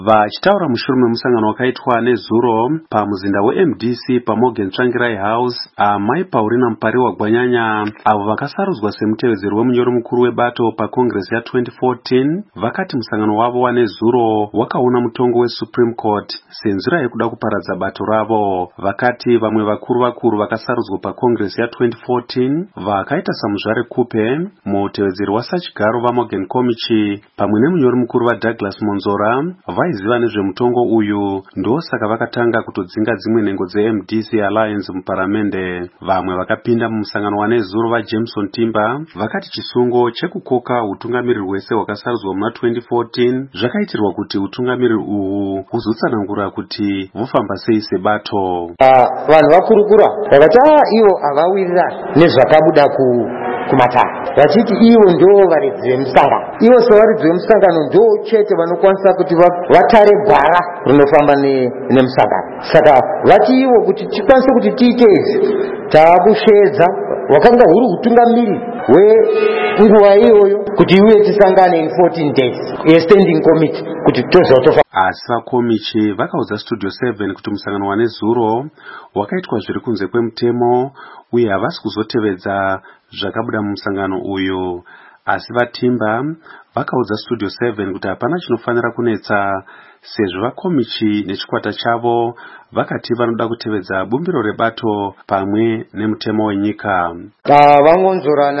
Vachitaura mushure memusangano wakaitwa nezuro pamuzinda weMDC paMorgan Tsvangirai House, Mai Paulina Mupariwa Gwanyanya avo vakasarudzwa semutevedzeri wemunyori mukuru webato paCongress ya2014 vakati musangano wavo wanezuro wakaona mutongo weSupreme Court senzira yekuda kuparadza bato ravo. Vakati vamwe vakuru vakasarudzwa paCongress ya2014 vakaita samuzvare Kupe, mutevedzeri wasachigaro vaMorgan Komichi pamwe nemunyori mukuru vaDouglas Monzora vaiziva nezvemutongo uyu, ndosaka vakatanga kutodzinga dzimwe nhengo dzeMDC Alliance muparamende. Vamwe vakapinda mumusangano wanezuro vaJameson Timber vakati chisungo chekukoka utungamiriri hwese hwakasarudzwa muna 2014 zvakaitirwa kuti utungamiriri uhu huzotsanangura kuti vofamba sei sebato. Vanhu vakurukura vakati ivo avawirirani nezvakabuda kumatara, vachiti ivo ndo varidzi vemusangano. Ivo sevaridzi vemusangano ndo chete vanokwanisa kuti vatare gwara rinofamba nemusangano. Saka vati ivo kuti tikwanise kuti tiite izvi taakushedza wakanga huri utungamiriri hwenguva iyoyo kuti uye tisangane in 14 days standing committee kuti tozotofa. Asi vakomichi vakaudza Studio 7 kuti musangano wanezuro wakaitwa zviri kunze kwemutemo uye havasi kuzotevedza zvakabuda mumusangano uyu. Asi vaTimber vakaudza Studio 7 kuti hapana chinofanira kunetsa sezvo vakomichi nechikwata chavo vakati vanoda kutevedza bumbiro rebato pamwe nemutemo wenyika. Vangonzora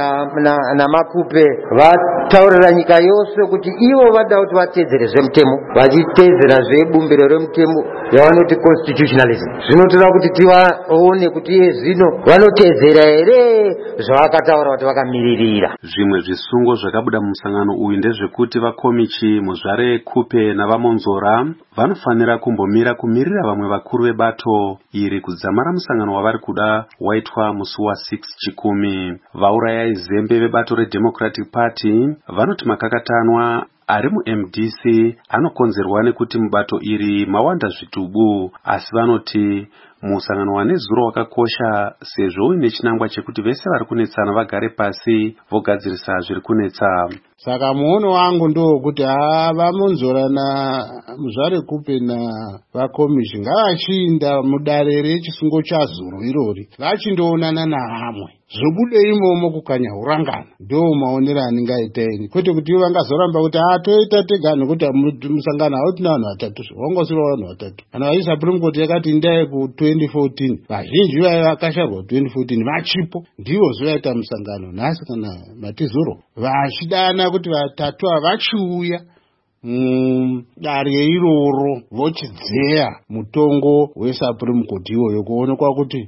naMakupe vataurira nyika yose kuti ivo vada kuti vatedzere zvemutemo, vachitedzera zvebumbiro remutemo yavanoti constitutionalism. Zvinotoda kuti tivaone kuti iye zvino vanotedzera here zvavakataura kuti vakamiririra. Zvimwe zvisungo zvakabuda mumusangano uyu ndezvekuti vakomichi muzvare Kupe navaMonzora vanofanira kumbomira kumirira vamwe vakuru vebato iri kudzamara musangano wavari kuda waitwa musi wa6 chikumi. Vaurayai zembe vebato reDemocratic Party vanoti makakatanwa ari muMDC anokonzerwa nekuti mubato iri mawanda zvitubu, asi vanoti musangano wanezuro wakakosha sezvo uine chinangwa chekuti vese vari kunetsana vagare pasi vogadzirisa zviri kunetsa. Saka muono wangu ndokuti vaMonzora muzvare Kupe navakomichi ngavachinda mudare rechisungo chazuro irori vachindoonana nahamwe zvobude imomo kukanya hurangana, ndo maonero aningaita ini, kwete kuti vangazoramba kuti toita tega nekuti musangano hautina vanhu vatatu zvawangosira vanhu vatatu. Kana vaisa Supreme Court yakati indai ku2014 vazhinji vakasharwa 2014 vachipo ndivo zvoita musangano. Nhasi kana matizuro vachidana kuti vatatu vachiuya dare iroro vochidzeya mutongo weSupreme Court iwoyo kuonekwa kuti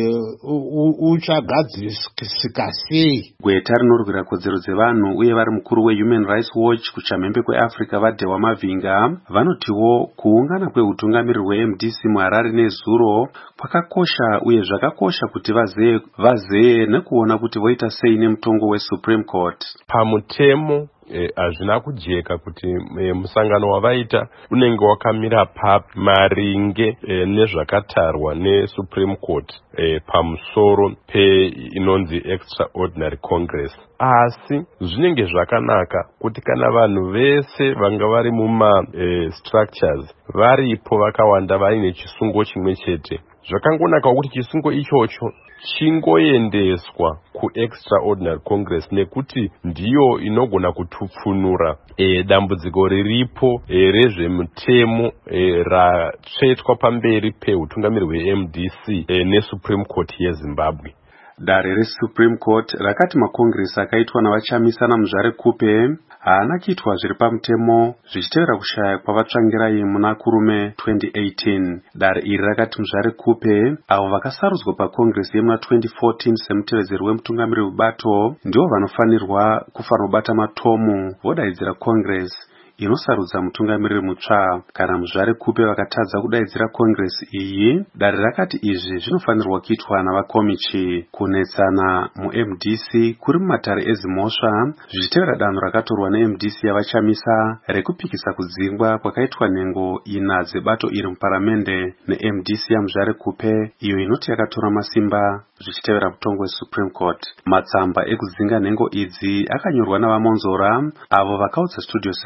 uchagadzisika sei. Gweta rinorwira kodzero dzevanhu uye vari mukuru weHuman Rights Watch kuchamhembe kweAfrica vaDhewa Mavinga vanotiwo kuungana kweutungamiriri hweMDC muHarare nezuro kwakakosha uye zvakakosha kuti vazeye nekuona kuti voita sei nemutongo weSupreme Court. Pamutemo hazvina kujeka kuti musangano wavaita unenge wakamira maringe nezvakatarwa neSupreme Court pamusoro inonzi Extraordinary Congress. Asi zvinenge zvakanaka kuti kana vanhu vese vanga vari structures varipo vakawanda vaine chisungo chimwe chete, zvakangonaka kuti chisungo ichocho chingoendeswa kuExtraordinary Congress nekuti ndiyo inogona kutupfunura dambudziko riripo rezvemutemo ratsvetwa pamberi peutungamiriri hweMDC neSupreme Court yeZimbabwe. Dare reSupreme Court rakati makongresi akaitwa navachamisana muzvare Kupe haana kuitwa zviri pamutemo zvichitevera kushaya kwavatsvangirai muna kurume 2018. Dare iri rakati muzvare Kupe avo vakasarudzwa pakongresi yemuna 2014 semutevedzeri wemutungamiriri webato ndivo vanofanirwa kubata matomu vodaidzira kongresi inosarudza mutungamiriri mutsva. Kana muzvare Kupe vakatadza kudaidzira kongresi iyi, dare rakati izvi zvinofanirwa kuitwa navakomichi. Kunetsana muMDC kuri mumatare ezimhosva zvichitevera danho rakatorwa neMDC yavachamisa rekupikisa kudzingwa kwakaitwa nhengo ina dzebato iri muparamende neMDC yamuzvare Kupe iyo inoti yakatora masimba zvichitevera mutongo weSupreme Court. Matsamba ekudzinga nhengo idzi akanyorwa navaMonzora avo vakaudza Studio 7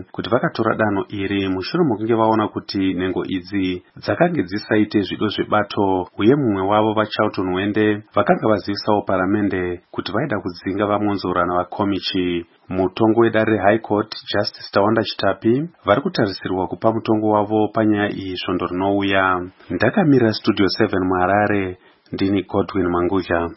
kuti vakatora danho iri mushure mokunge vaona kuti nhengo idzi dzakange dzisaite zvido zvebato, uye mumwe wavo vaCharlton Wende vakanga vazivisawo paramende kuti vaida kudzinga vamonzorana vakomichi. Mutongo wedare reHigh Court Justice Tawanda Chitapi vari kutarisirwa kupa mutongo wavo panyaya iyi svondo rinouya. Ndakamirira Studio 7 muHarare, ndini Godwin Mangudya.